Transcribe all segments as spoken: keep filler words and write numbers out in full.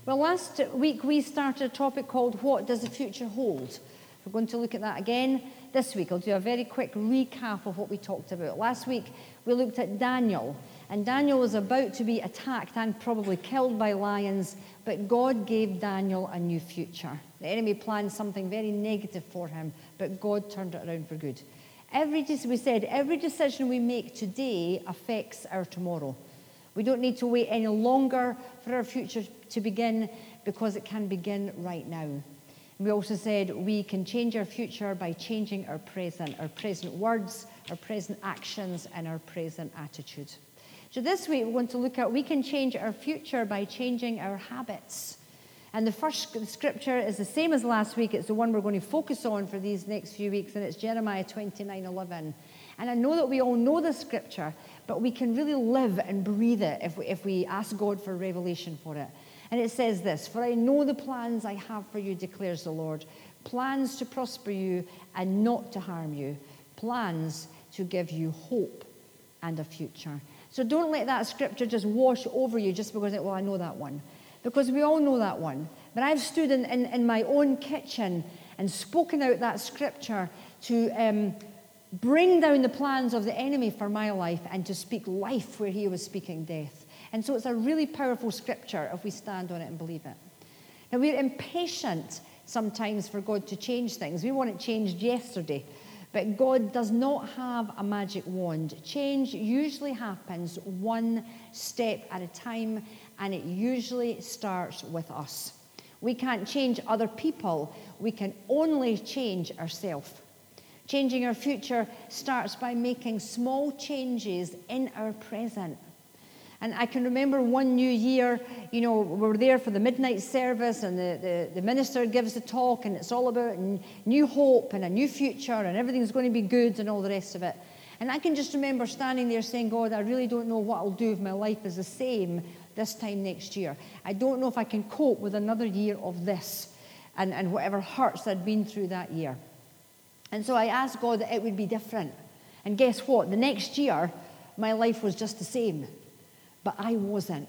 Well, last week we started a topic called What Does the Future Hold? We're going to look at that again this week. I'll do a very quick recap of what we talked about. Last week we looked at Daniel, and Daniel was about to be attacked and probably killed by lions, but God gave Daniel a new future. The enemy planned something very negative for him, but God turned it around for good. Every, we said, every decision we make today affects our tomorrow. We don't need to wait any longer for our future to begin, because it can begin right now. We also said we can change our future by changing our present, our present words, our present actions, and our present attitude. So this week we're going to look at we can change our future by changing our habits. And the first scripture is the same as last week. It's the one we're going to focus on for these next few weeks, and it's Jeremiah twenty-nine eleven. And I know that we all know the scripture, but we can really live and breathe it if we, if we ask God for revelation for it. And it says this: "For I know the plans I have for you, declares the Lord, plans to prosper you and not to harm you, plans to give you hope and a future." So don't let that scripture just wash over you just because, well, I know that one. Because we all know that one. But I've stood in, in, in my own kitchen and spoken out that scripture to um, bring down the plans of the enemy for my life and to speak life where he was speaking death. And so it's a really powerful scripture if we stand on it and believe it. Now, we're impatient sometimes for God to change things. We want it changed yesterday. But God does not have a magic wand. Change usually happens one step at a time, and it usually starts with us. We can't change other people. We can only change ourselves. Changing our future starts by making small changes in our present. And I can remember one New Year, you know, we were there for the midnight service, and the, the, the minister gives the talk, and it's all about new hope and a new future, and everything's going to be good and all the rest of it. And I can just remember standing there saying, God, I really don't know what I'll do if my life is the same this time next year. I don't know if I can cope with another year of this and, and whatever hurts I'd been through that year. And so I asked God that it would be different. And guess what? The next year, my life was just the same. But I wasn't.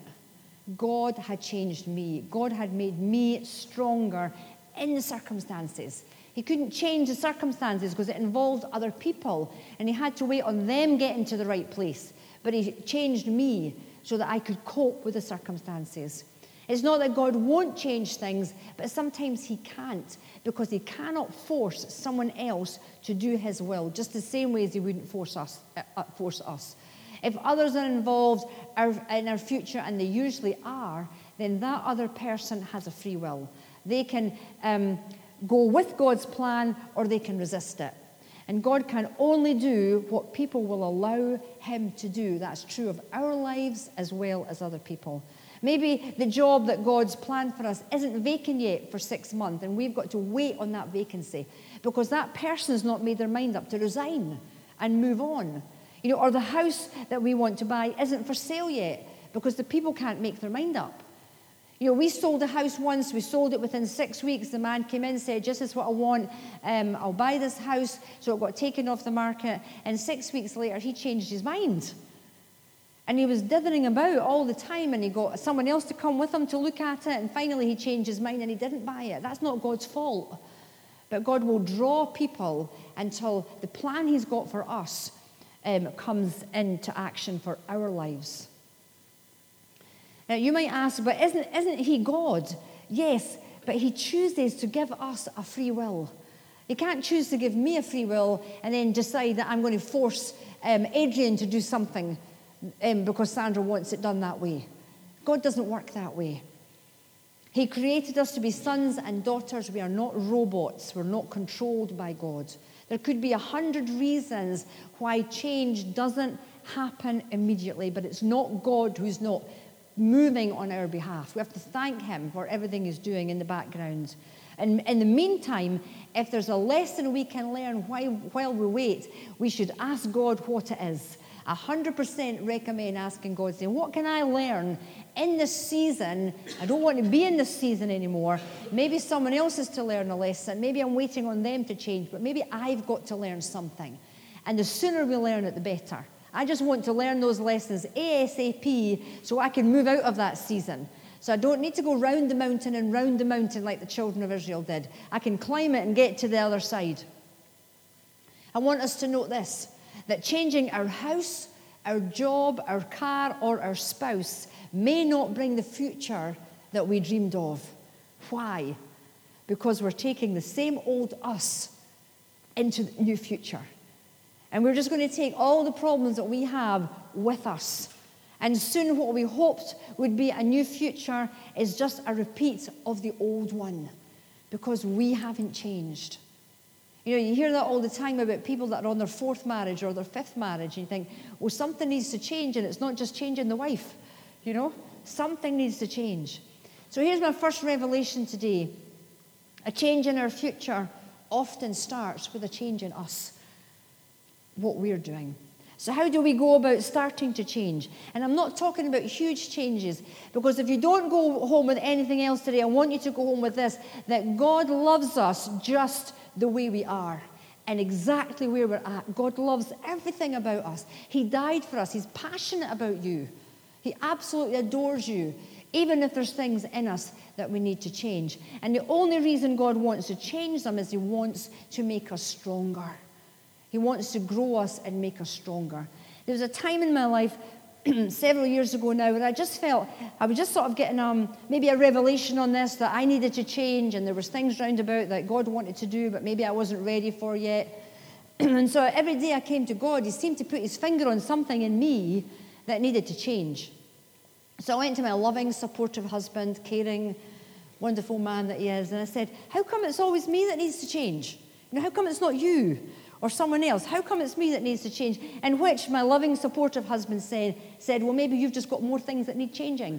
God had changed me. God had made me stronger in the circumstances. He couldn't change the circumstances because it involved other people, and he had to wait on them getting to the right place. But he changed me so that I could cope with the circumstances. It's not that God won't change things, but sometimes he can't, because he cannot force someone else to do his will, just the same way as he wouldn't force us. Uh, force us. If others are involved in our future, and they usually are, then that other person has a free will. They can um, go with God's plan, or they can resist it. And God can only do what people will allow him to do. That's true of our lives as well as other people. Maybe the job that God's planned for us isn't vacant yet for six months, and we've got to wait on that vacancy because that person's not made their mind up to resign and move on. You know, or the house that we want to buy isn't for sale yet because the people can't make their mind up. You know, we sold a house once. We sold it within six weeks. The man came in and said, "This is what I want. Um, I'll buy this house." So it got taken off the market. And six weeks later, he changed his mind. And he was dithering about all the time. And he got someone else to come with him to look at it. And finally, he changed his mind and he didn't buy it. That's not God's fault. But God will draw people until the plan he's got for us Um, comes into action for our lives. Now, you might ask, but isn't, isn't he God? Yes, but he chooses to give us a free will. He can't choose to give me a free will and then decide that I'm going to force um, Adrian to do something um, because Sandra wants it done that way. God doesn't work that way. He created us to be sons and daughters. We are not robots. We're not controlled by God. There could be a hundred reasons why change doesn't happen immediately, but it's not God who's not moving on our behalf. We have to thank him for everything he's doing in the background. And in the meantime, if there's a lesson we can learn while, while we wait, we should ask God what it is. A hundred percent recommend asking God, saying, what can I learn in this season? I don't want to be in this season anymore. Maybe someone else is to learn a lesson. Maybe I'm waiting on them to change, but maybe I've got to learn something. And the sooner we learn it, the better. I just want to learn those lessons ASAP so I can move out of that season. So I don't need to go round the mountain and round the mountain like the children of Israel did. I can climb it and get to the other side. I want us to note this, that changing our house, our job, our car, or our spouse may not bring the future that we dreamed of. Why? Because we're taking the same old us into the new future. And we're just going to take all the problems that we have with us. And soon what we hoped would be a new future is just a repeat of the old one, because we haven't changed. You know, you hear that all the time about people that are on their fourth marriage or their fifth marriage, and you think, well, something needs to change, and it's not just changing the wife, you know? Something needs to change. So here's my first revelation today. A change in our future often starts with a change in us, what we're doing. So how do we go about starting to change? And I'm not talking about huge changes, because if you don't go home with anything else today, I want you to go home with this, that God loves us just the way we are and exactly where we're at. God loves everything about us. He died for us. He's passionate about you. He absolutely adores you, even if there's things in us that we need to change. And the only reason God wants to change them is He wants to make us stronger. He wants to grow us and make us stronger. There was a time in my life several years ago now where I just felt, I was just sort of getting um, maybe a revelation on this, that I needed to change, and there was things round about that God wanted to do, but maybe I wasn't ready for yet. And so every day I came to God, He seemed to put His finger on something in me that needed to change. So I went to my loving, supportive husband, caring, wonderful man that he is, and I said, how come it's always me that needs to change? You know, how come it's not you or someone else? How come it's me that needs to change? In which my loving, supportive husband said, said, well, maybe you've just got more things that need changing.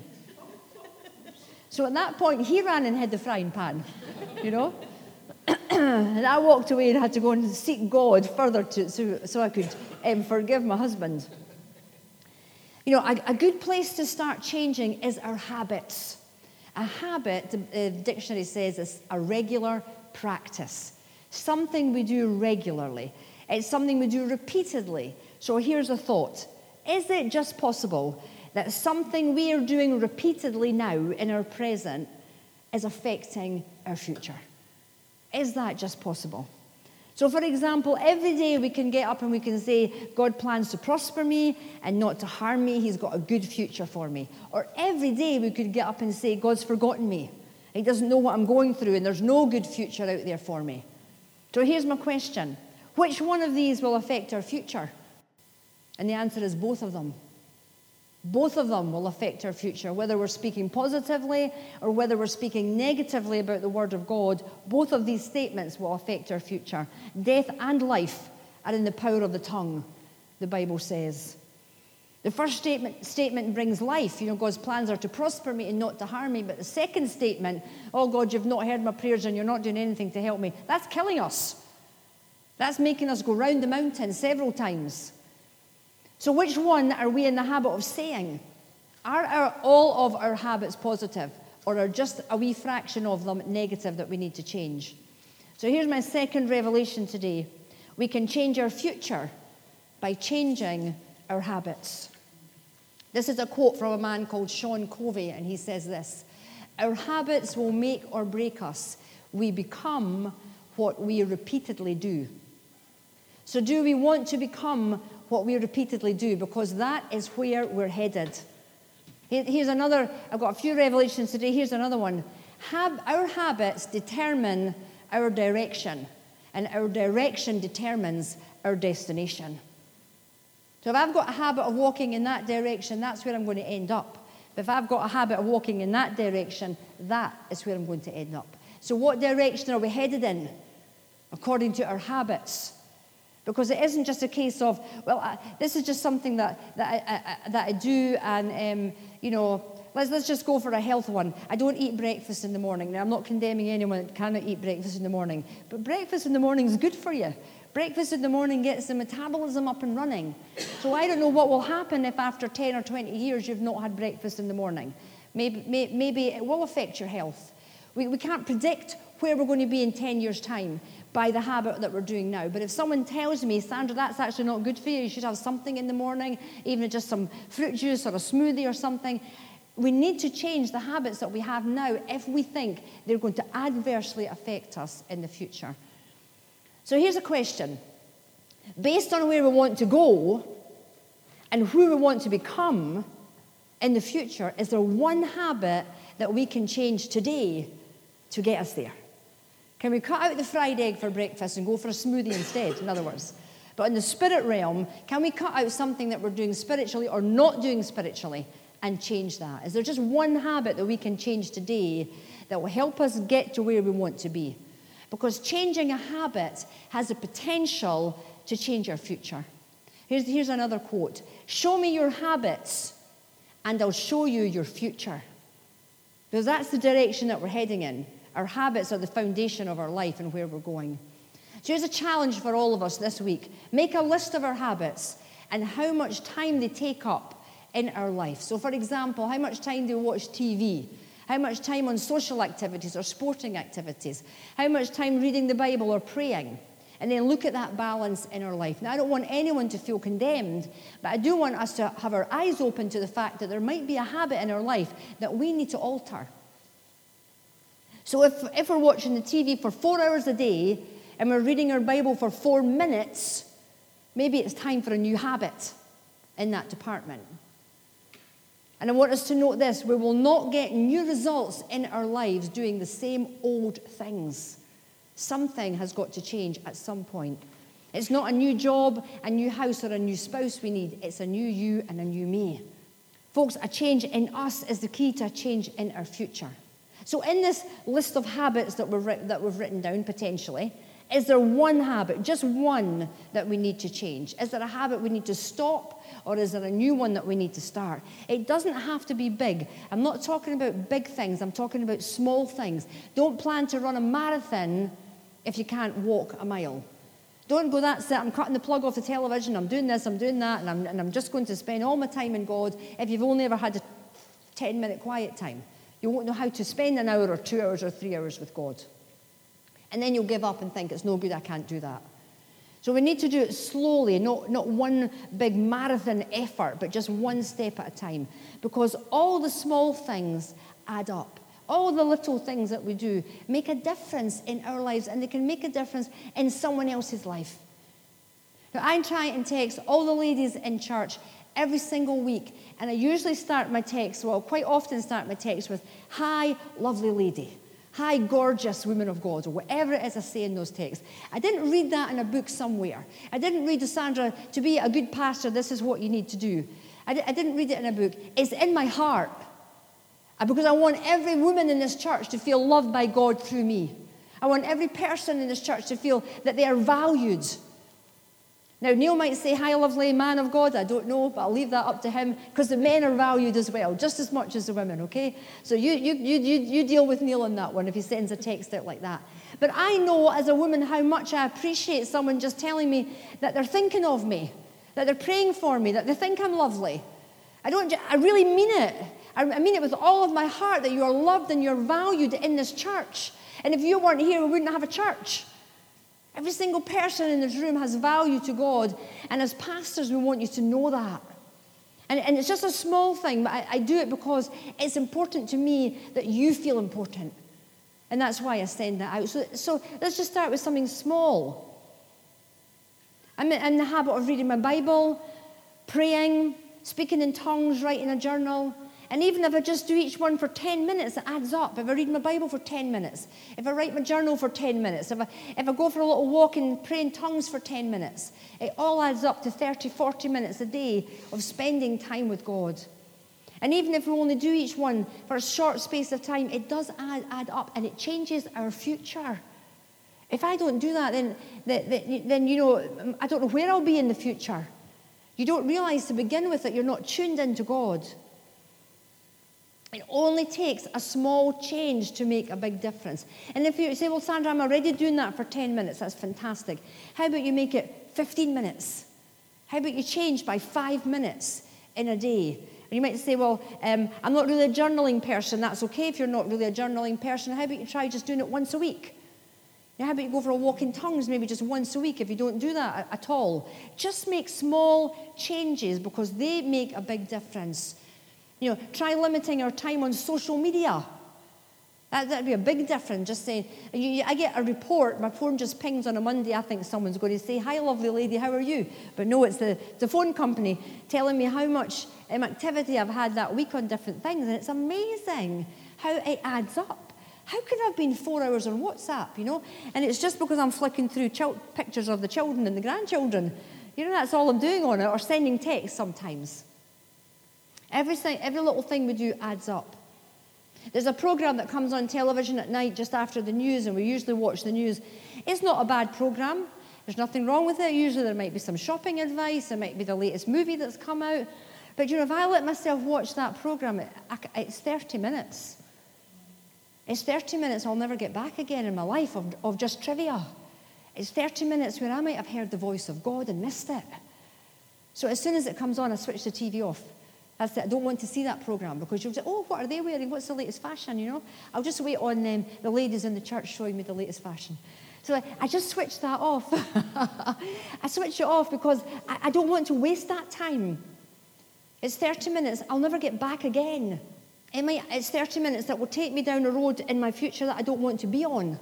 So at that point, he ran and hid the frying pan, you know? And I walked away and had to go and seek God further to, so, so I could um, forgive my husband. You know, a, a good place to start changing is our habits. A habit, the uh, dictionary says, is a regular practice. Something we do regularly. It's something we do repeatedly. So here's a thought. Is it just possible that something we are doing repeatedly now in our present is affecting our future? Is that just possible? So for example, every day we can get up and we can say, God plans to prosper me and not to harm me. He's got a good future for me. Or every day we could get up and say, God's forgotten me. He doesn't know what I'm going through, and there's no good future out there for me. So here's my question. Which one of these will affect our future? And the answer is both of them. Both of them will affect our future, whether we're speaking positively or whether we're speaking negatively about the Word of God. Both of these statements will affect our future. Death and life are in the power of the tongue, the Bible says. The first statement, statement brings life. You know, God's plans are to prosper me and not to harm me. But the second statement, oh God, you've not heard my prayers and you're not doing anything to help me, that's killing us. That's making us go round the mountain several times. So which one are we in the habit of saying? Are our, all of our habits positive, or are just a wee fraction of them negative that we need to change? So here's my second revelation today. We can change our future by changing our habits. This is a quote from a man called Sean Covey, and he says this: our habits will make or break us. We become what we repeatedly do. So do we want to become what we repeatedly do? Because that is where we're headed. Here's another, I've got a few revelations today. Here's another one. Hab, our habits determine our direction, and our direction determines our destination. So if I've got a habit of walking in that direction, that's where I'm going to end up. But if I've got a habit of walking in that direction, that is where I'm going to end up. So what direction are we headed in? According to our habits. Because it isn't just a case of, well, I, this is just something that, that, I, I, that I do, and, um, you know, let's, let's just go for a health one. I don't eat breakfast in the morning. Now, I'm not condemning anyone that cannot eat breakfast in the morning, but breakfast in the morning is good for you. Breakfast in the morning gets the metabolism up and running. So I don't know what will happen if after ten or twenty years you've not had breakfast in the morning. Maybe, may, maybe it will affect your health. We, we can't predict where we're going to be in ten years' time by the habit that we're doing now. But if someone tells me, Sandra, that's actually not good for you, you should have something in the morning, even just some fruit juice or a smoothie or something, We need to change the habits that we have now if we think they're going to adversely affect us in the future. So here's a question. Based on where we want to go and who we want to become in the future, is there one habit that we can change today to get us there? Can we cut out the fried egg for breakfast and go for a smoothie instead, in other words? But in the spirit realm, can we cut out something that we're doing spiritually or not doing spiritually and change that? Is there just one habit that we can change today that will help us get to where we want to be? Because changing a habit has the potential to change our future. Here's, here's another quote. Show me your habits and I'll show you your future. Because that's the direction that we're heading in. Our habits are the foundation of our life and where we're going. So here's a challenge for all of us this week. Make a list of our habits and how much time they take up in our life. So for example, how much time do we watch T V? How much time on social activities or sporting activities? How much time reading the Bible or praying? And then look at that balance in our life. Now, I don't want anyone to feel condemned, but I do want us to have our eyes open to the fact that there might be a habit in our life that we need to alter. So if, if we're watching the T V for four hours a day and we're reading our Bible for four minutes, maybe it's time for a new habit in that department. And I want us to note this. We will not get new results in our lives doing the same old things. Something has got to change at some point. It's not a new job, a new house, or a new spouse we need. It's a new you and a new me. Folks, a change in us is the key to a change in our future. So in this list of habits that we've, that we've written down, potentially, is there one habit, just one, that we need to change? Is there a habit we need to stop, or is there a new one that we need to start? It doesn't have to be big. I'm not talking about big things. I'm talking about small things. Don't plan to run a marathon if you can't walk a mile. Don't go, that's it, I'm cutting the plug off the television, I'm doing this, I'm doing that, and I'm, and I'm just going to spend all my time in God if you've only ever had a ten-minute quiet time. You won't know how to spend an hour or two hours or three hours with God. And then you'll give up and think, it's no good, I can't do that. So we need to do it slowly, not, not one big marathon effort, but just one step at a time. Because all the small things add up. All the little things that we do make a difference in our lives, and they can make a difference in someone else's life. Now, I try and text all the ladies in church every single week, and I usually start my text, well, quite often start my text with, hi, lovely lady. Hi, gorgeous woman of God, or whatever it is I say in those texts. I didn't read that in a book somewhere. I didn't read to Sandra, to be a good pastor, this is what you need to do. I, di- I didn't read it in a book. It's in my heart. Because I want every woman in this church to feel loved by God through me. I want every person in this church to feel that they are valued. Now, Neil might say, hi, lovely man of God. I don't know, but I'll leave that up to him, because the men are valued as well, just as much as the women, okay? So you, you, you, you, you deal with Neil on that one if he sends a text out like that. But I know as a woman how much I appreciate someone just telling me that they're thinking of me, that they're praying for me, that they think I'm lovely. I don't, I really mean it. I mean it with all of my heart, that you are loved and you're valued in this church. And if you weren't here, we wouldn't have a church. Every single person in this room has value to God. And as pastors, we want you to know that. And, and it's just a small thing, but I, I do it because it's important to me that you feel important. And that's why I send that out. So, so let's just start with something small. I'm in, I'm in the habit of reading my Bible, praying, speaking in tongues, writing a journal. And even if I just do each one for ten minutes, it adds up. If I read my Bible for ten minutes, if I write my journal for ten minutes, if I, if I go for a little walk and pray in tongues for ten minutes, it all adds up to thirty, forty minutes a day of spending time with God. And even if we only do each one for a short space of time, it does add, add up, and it changes our future. If I don't do that, then, then, then, you know, I don't know where I'll be in the future. You don't realize to begin with that you're not tuned into God. It only takes a small change to make a big difference. And if you say, well, Sandra, I'm already doing that for ten minutes, that's fantastic. How about you make it fifteen minutes? How about you change by five minutes in a day? And you might say, well, um, I'm not really a journaling person. That's okay if you're not really a journaling person. How about you try just doing it once a week? Now, how about you go for a walk in tongues maybe just once a week if you don't do that at all? Just make small changes because they make a big difference. You know, try limiting our time on social media. That would be a big difference, just saying, you, I get a report, my phone just pings on a Monday, I think someone's going to say, hi, lovely lady, how are you? But no, it's the, the phone company telling me how much um, activity I've had that week on different things, and it's amazing how it adds up. How could I have been four hours on WhatsApp, you know? And it's just because I'm flicking through ch- pictures of the children and the grandchildren. You know, that's all I'm doing on it, or sending texts sometimes. Everything, every little thing we do adds up. There's a program that comes on television at night just after the news, and we usually watch the news. It's not a bad program. There's nothing wrong with it. Usually there might be some shopping advice. There might be the latest movie that's come out. But, you know, if I let myself watch that program, it, it's thirty minutes. It's thirty minutes I'll never get back again in my life of, of just trivia. It's thirty minutes where I might have heard the voice of God and missed it. So as soon as it comes on, I switch the T V off. That's it. I don't want to see that program because you'll say, oh, what are they wearing? What's the latest fashion, you know? I'll just wait on um, the ladies in the church showing me the latest fashion. So I, I just switch that off. I switch it off because I, I don't want to waste that time. It's thirty minutes. I'll never get back again. It might, it's thirty minutes that will take me down a road in my future that I don't want to be on.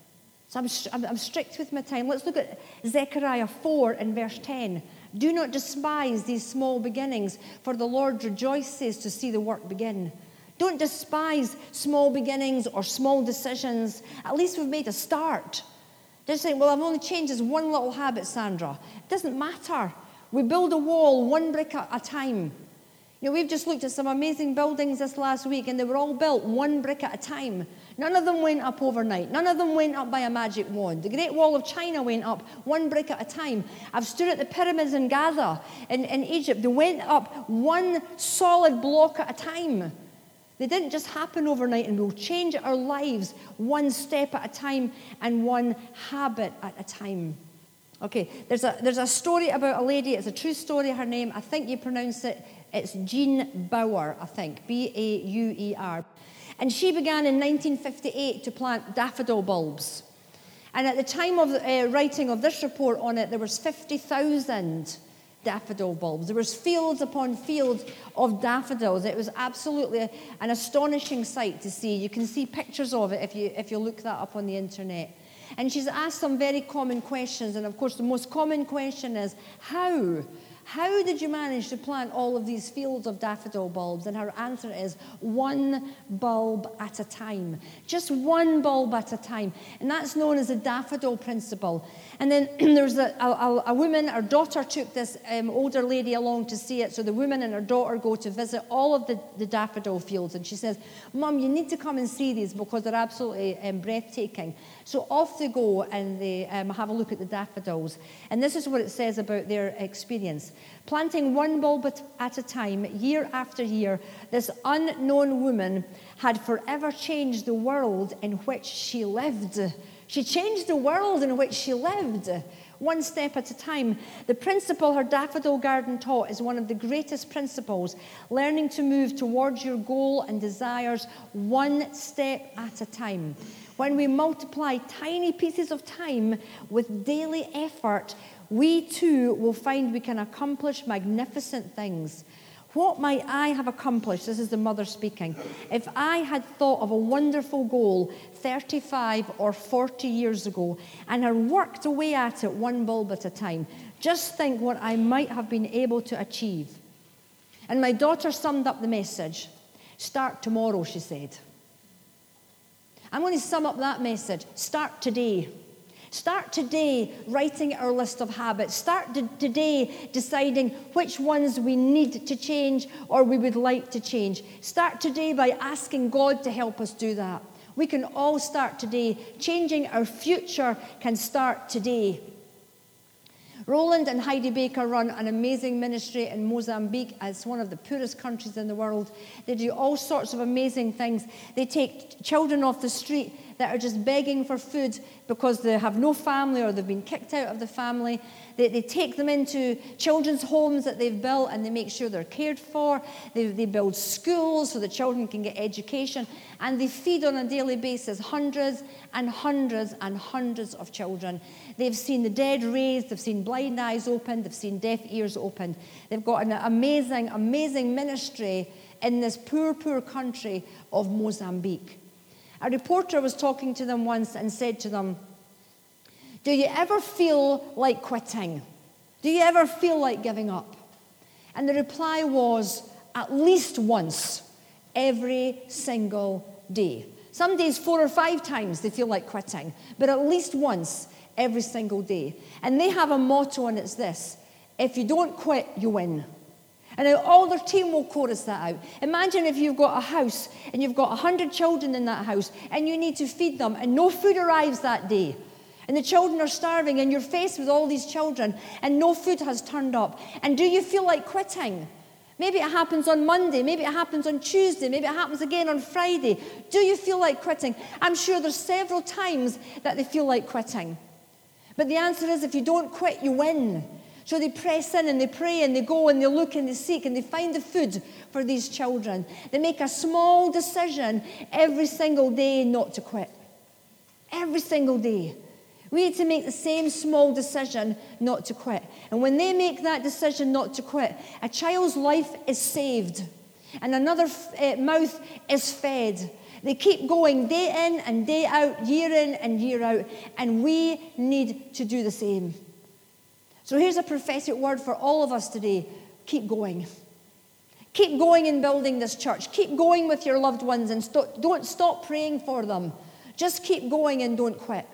So I'm, I'm, I'm strict with my time. Let's look at Zechariah four and verse ten. Do not despise these small beginnings, for the Lord rejoices to see the work begin. Don't despise small beginnings or small decisions. At least we've made a start. Don't say, well, I've only changed this one little habit, Sandra. It doesn't matter. We build a wall one brick at a time. You know, we've just looked at some amazing buildings this last week, and they were all built one brick at a time. None of them went up overnight. None of them went up by a magic wand. The Great Wall of China went up one brick at a time. I've stood at the pyramids in Gaza, in, in Egypt. They went up one solid block at a time. They didn't just happen overnight, and we'll change our lives one step at a time and one habit at a time. Okay, there's a, there's a story about a lady. It's a true story. Her name, I think you pronounce it, it's Jean Bauer, I think, B A U E R. And she began in nineteen fifty-eight to plant daffodil bulbs. And at the time of the uh, writing of this report on it, there was fifty thousand daffodil bulbs. There was fields upon fields of daffodils. It was absolutely a, an astonishing sight to see. You can see pictures of it if you, if you look that up on the internet. And she's asked some very common questions. And of course, the most common question is, how? How did you manage to plant all of these fields of daffodil bulbs? And her answer is one bulb at a time. Just one bulb at a time. And that's known as the daffodil principle. And then there's a, a, a woman, her daughter took this um, older lady along to see it. So the woman and her daughter go to visit all of the, the daffodil fields. And she says, Mum, you need to come and see these because they're absolutely um, breathtaking. So off they go and they um, have a look at the daffodils. And this is what it says about their experience. Planting one bulb at a time, year after year, this unknown woman had forever changed the world in which she lived. She changed the world in which she lived, one step at a time. The principle her daffodil garden taught is one of the greatest principles, learning to move towards your goal and desires one step at a time. When we multiply tiny pieces of time with daily effort, we too will find we can accomplish magnificent things. What might I have accomplished, this is the mother speaking, if I had thought of a wonderful goal thirty-five or forty years ago and had worked away at it one bulb at a time? Just think what I might have been able to achieve. And my daughter summed up the message. Start tomorrow, she said. I'm going to sum up that message. Start today. Start today writing our list of habits. Start d- today deciding which ones we need to change or we would like to change. Start today by asking God to help us do that. We can all start today. Changing our future can start today. Roland and Heidi Baker run an amazing ministry in Mozambique. It's one of the poorest countries in the world. They do all sorts of amazing things. They take children off the street that are just begging for food because they have no family or they've been kicked out of the family. They, they take them into children's homes that they've built and they make sure they're cared for. They, they build schools so the children can get education. And they feed on a daily basis hundreds and hundreds and hundreds of children. They've seen the dead raised. They've seen blind eyes opened. They've seen deaf ears opened. They've got an amazing, amazing ministry in this poor, poor country of Mozambique. A reporter was talking to them once and said to them, "Do you ever feel like quitting? Do you ever feel like giving up?" And the reply was, "At least once, every single day." Some days four or five times they feel like quitting, but at least once every single day. And they have a motto, and it's this: if you don't quit, you win. And now all their team will chorus that out. Imagine if you've got a house and you've got one hundred children in that house and you need to feed them and no food arrives that day. And the children are starving and you're faced with all these children and no food has turned up. And do you feel like quitting? Maybe it happens on Monday, maybe it happens on Tuesday, maybe it happens again on Friday. Do you feel like quitting? I'm sure there's several times that they feel like quitting. But the answer is, if you don't quit, you win. So they press in and they pray and they go and they look and they seek and they find the food for these children. They make a small decision every single day not to quit. Every single day. We need to make the same small decision not to quit. And when they make that decision not to quit, a child's life is saved. And another uh, mouth is fed. They keep going day in and day out, year in and year out. And we need to do the same. So here's a prophetic word for all of us today. Keep going. Keep going in building this church. Keep going with your loved ones and st- don't stop praying for them. Just keep going and don't quit.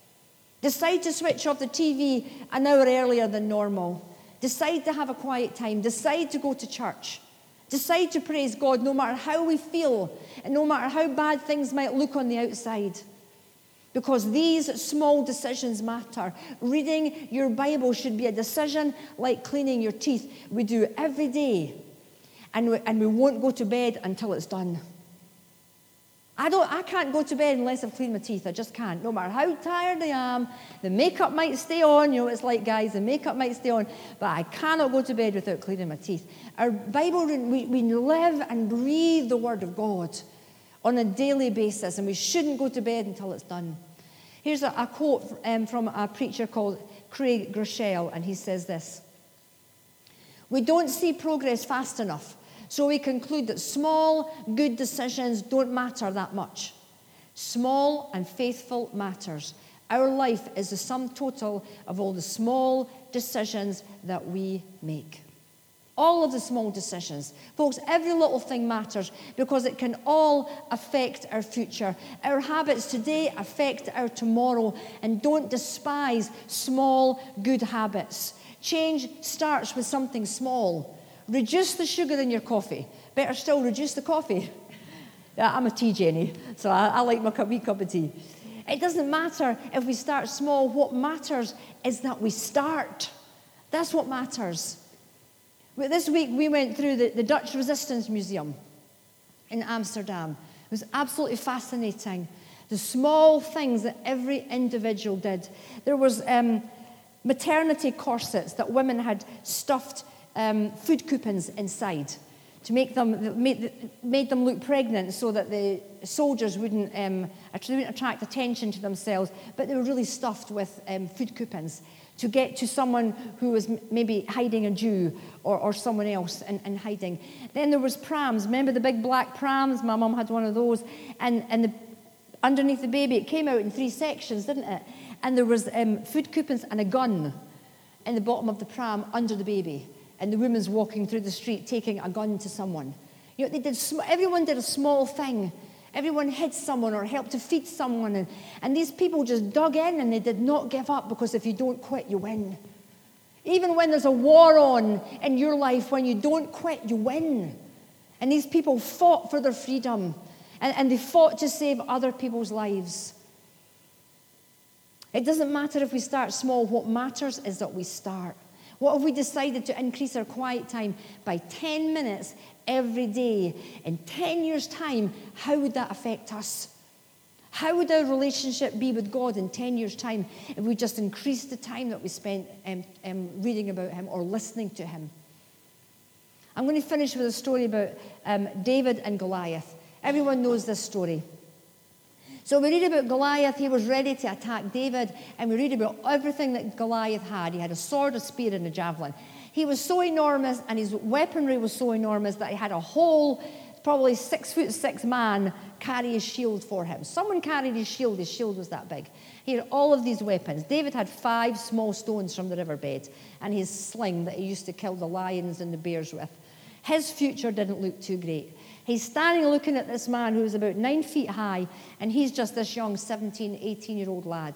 Decide to switch off the T V an hour earlier than normal. Decide to have a quiet time. Decide to go to church. Decide to praise God no matter how we feel and no matter how bad things might look on the outside. Because these small decisions matter. Reading your Bible should be a decision like cleaning your teeth. We do every day. And we, and we won't go to bed until it's done. I don't. I can't go to bed unless I've cleaned my teeth. I just can't. No matter how tired I am, the makeup might stay on. You know what it's like, guys. The makeup might stay on. But I cannot go to bed without cleaning my teeth. Our Bible, we, we live and breathe the Word of God on a daily basis. And we shouldn't go to bed until it's done. Here's a, a quote um, from a preacher called Craig Groeschel. And he says this: "We don't see progress fast enough. So we conclude that small, good decisions don't matter that much. Small and faithful matters. Our life is the sum total of all the small decisions that we make." All of the small decisions. Folks, every little thing matters because it can all affect our future. Our habits today affect our tomorrow. And don't despise small, good habits. Change starts with something small. Reduce the sugar in your coffee. Better still, reduce the coffee. Yeah, I'm a tea Jenny, so I, I like my wee cup of tea. It doesn't matter if we start small. What matters is that we start. That's what matters. But this week we went through the, the Dutch Resistance Museum in Amsterdam. It was absolutely fascinating. The small things that every individual did. There was um, maternity corsets that women had stuffed Um, food coupons inside to make them made, made them look pregnant so that the soldiers wouldn't, um, wouldn't attract attention to themselves, but they were really stuffed with um, food coupons to get to someone who was m- maybe hiding a Jew or, or someone else and, and hiding. Then there was prams. Remember the big black prams? My mum had one of those. And, and the, underneath the baby, it came out in three sections, didn't it? And there was um, food coupons and a gun in the bottom of the pram under the baby. And the woman's walking through the street taking a gun to someone. You know, they did. Sm- everyone did a small thing. Everyone hid someone or helped to feed someone. And, and these people just dug in and they did not give up, because if you don't quit, you win. Even when there's a war on in your life, when you don't quit, you win. And these people fought for their freedom. And, and they fought to save other people's lives. It doesn't matter if we start small. What matters is that we start. What if we decided to increase our quiet time by ten minutes every day? In ten years' time, how would that affect us? How would our relationship be with God in ten years' time if we just increased the time that we spent um, um, reading about him or listening to him? I'm going to finish with a story about um, David and Goliath. Everyone knows this story. So we read about Goliath. He was ready to attack David, and we read about everything that Goliath had. He had a sword, a spear, and a javelin. He was so enormous, and his weaponry was so enormous that he had a whole, probably six foot six man carry his shield for him. Someone carried his shield. His shield was that big. He had all of these weapons. David had five small stones from the riverbed and his sling that he used to kill the lions and the bears with. His future didn't look too great. He's standing looking at this man who's about nine feet high, and he's just this young seventeen, eighteen-year-old lad.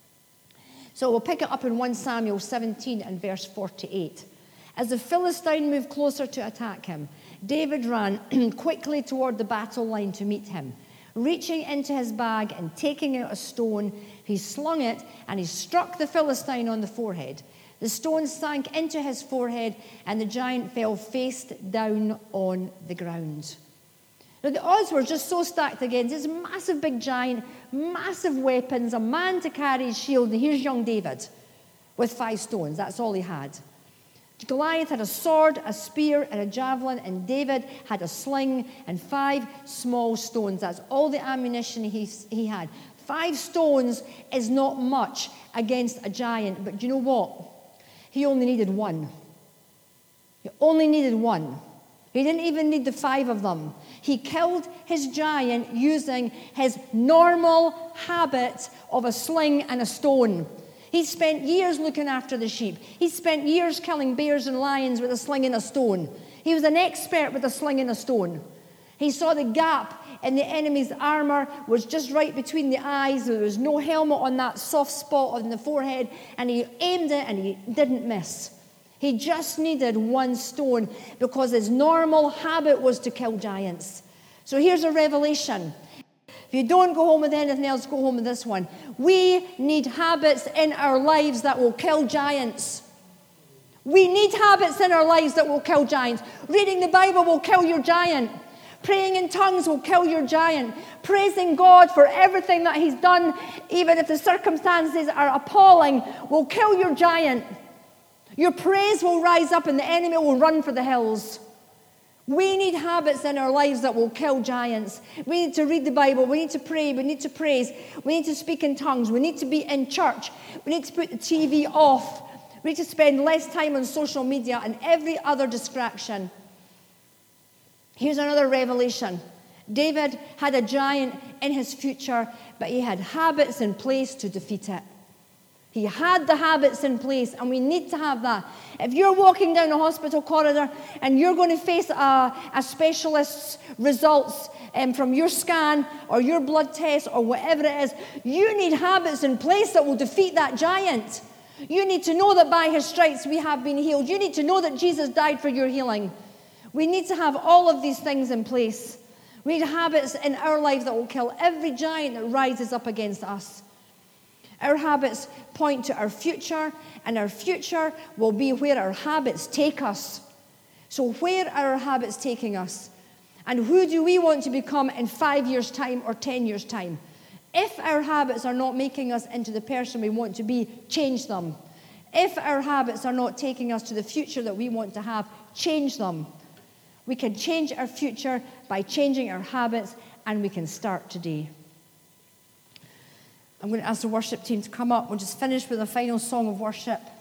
So we'll pick it up in First Samuel seventeen and verse forty-eight. As the Philistine moved closer to attack him, David ran quickly toward the battle line to meet him. Reaching into his bag and taking out a stone, he slung it and he struck the Philistine on the forehead. The stone sank into his forehead and the giant fell face down on the ground. Now, the odds were just so stacked against this massive big giant, massive weapons, a man to carry his shield, and here's young David with five stones. That's all he had. Goliath had a sword, a spear, and a javelin, and David had a sling and five small stones. That's all the ammunition he, he had. Five stones is not much against a giant, but you know what? He only needed one. He only needed one. He didn't even need the five of them. He killed his giant using his normal habit of a sling and a stone. He spent years looking after the sheep. He spent years killing bears and lions with a sling and a stone. He was an expert with a sling and a stone. He saw the gap in the enemy's armor was just right between the eyes. There was no helmet on that soft spot on the forehead, and he aimed it and he didn't miss. He just needed one stone because his normal habit was to kill giants. So here's a revelation. If you don't go home with anything else, go home with this one. We need habits in our lives that will kill giants. We need habits in our lives that will kill giants. Reading the Bible will kill your giant. Praying in tongues will kill your giant. Praising God for everything that he's done, even if the circumstances are appalling, will kill your giant. Your praise will rise up and the enemy will run for the hills. We need habits in our lives that will kill giants. We need to read the Bible. We need to pray. We need to praise. We need to speak in tongues. We need to be in church. We need to put the T V off. We need to spend less time on social media and every other distraction. Here's another revelation. David had a giant in his future, but he had habits in place to defeat it. He had the habits in place, and we need to have that. If you're walking down a hospital corridor and you're going to face a, a specialist's results um, from your scan or your blood test or whatever it is, you need habits in place that will defeat that giant. You need to know that by his stripes we have been healed. You need to know that Jesus died for your healing. We need to have all of these things in place. We need habits in our lives that will kill every giant that rises up against us. Our habits point to our future, and our future will be where our habits take us. So where are our habits taking us? And who do we want to become in five years' time or ten years' time? If our habits are not making us into the person we want to be, change them. If our habits are not taking us to the future that we want to have, change them. We can change our future by changing our habits, and we can start today. I'm going to ask the worship team to come up. We'll just finish with a final song of worship.